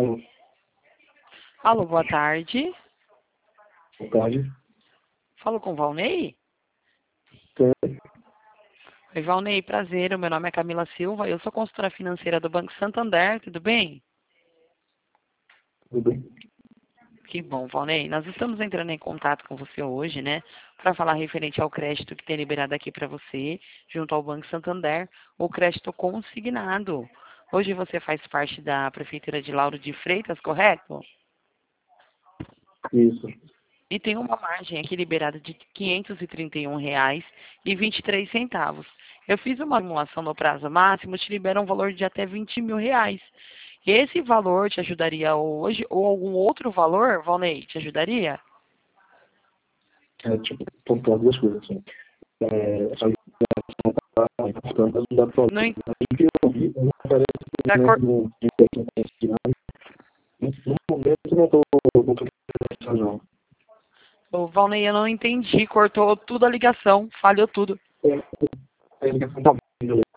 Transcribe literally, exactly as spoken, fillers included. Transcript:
Alô, Alô, boa tarde. boa tarde. Falo com o Valnei? Sim, Oi, Valnei, prazer. O meu nome é Camila Silva. Eu sou consultora financeira do Banco Santander. Tudo bem? tudo bem? Que bom, Valnei. Nós estamos entrando em contato com você hoje, né? Para falar referente ao crédito que tem liberado aqui para você, junto ao Banco Santander, o crédito consignado. Hoje você faz parte da Prefeitura de Lauro de Freitas, correto? Isso. E tem uma margem aqui liberada de quinhentos e trinta e um reais e vinte e três centavos. Eu fiz uma simulação no prazo máximo, te libera um valor de até vinte mil reais. Esse valor te ajudaria hoje ou algum outro valor, Valnei, te ajudaria? É, tipo, pontuar duas coisas, assim. É, essa ligação tá importante, não dá problema. Não, en- Aí que eu ouvi, não aparece tá né, cor- no no no momento eu não tô não tô interessado, não. Ô, Valnei, eu não entendi, cortou tudo a ligação, falhou tudo. É, a ligação tá vindo,